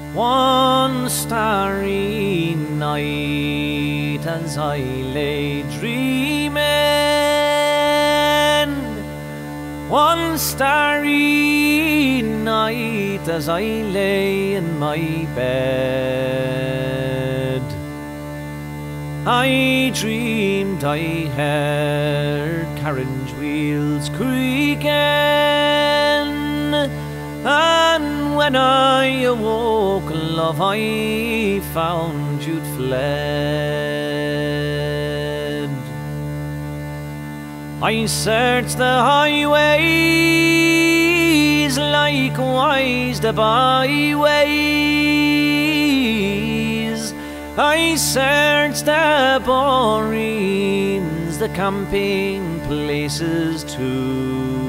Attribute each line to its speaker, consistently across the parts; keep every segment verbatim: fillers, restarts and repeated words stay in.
Speaker 1: One starry night as I lay dreaming, one starry night as I lay in my bed, I dreamed I heard carriage wheels creaking, and when I awoke, love, I found you'd fled. I searched the highways, likewise the byways. I searched the borings, the camping places too,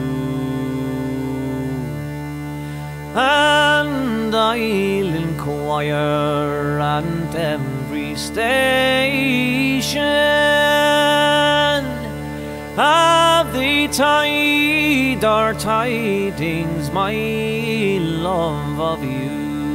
Speaker 1: and I'll inquire at every station, have they tied our tidings, my love, of you?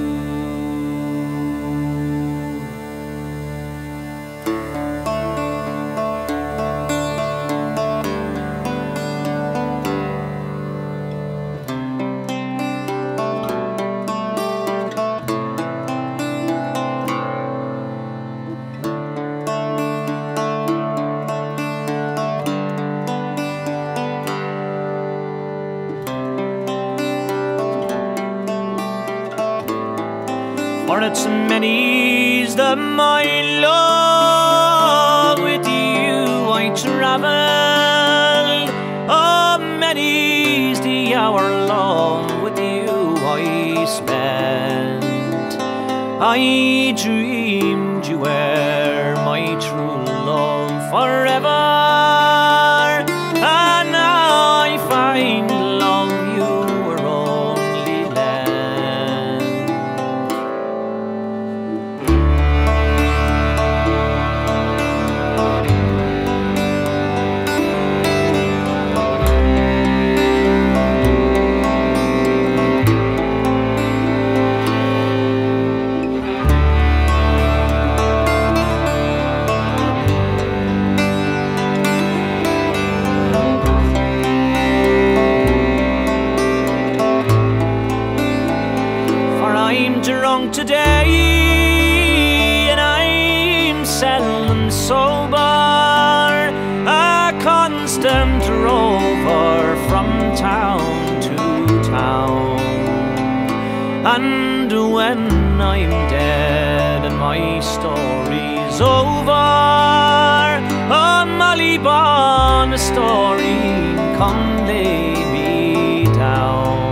Speaker 1: For it's many's the mile long with you I travel, oh, many's the hour long with you I spent. I dreamed you were my true love forever, and now I find love you were only lent. I'm drunk today, and I'm seldom sober, a constant rover from town to town. And when I'm dead and my story's over, a Molly Bon story come lay me down.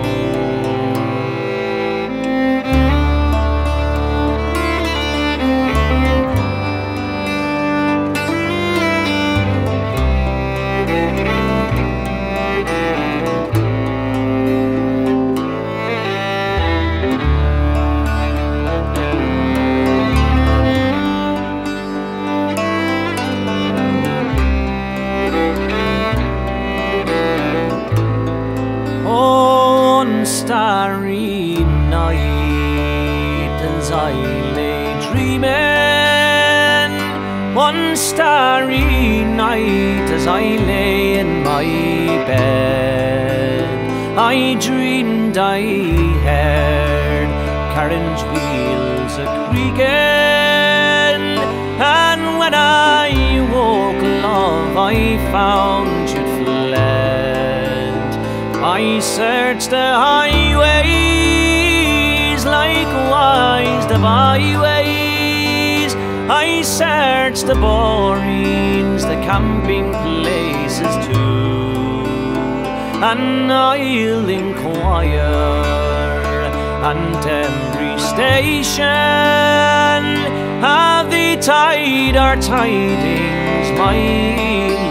Speaker 1: One starry night as I lay dreaming, one starry night as I lay in my bed, I dreamed I heard carriage wheels a-creaking, and when I woke, love, I found you'd fled. I searched the highways, likewise the byways. I searched the borings, the camping places too, and I'll inquire at every station, have they tied our tidings, my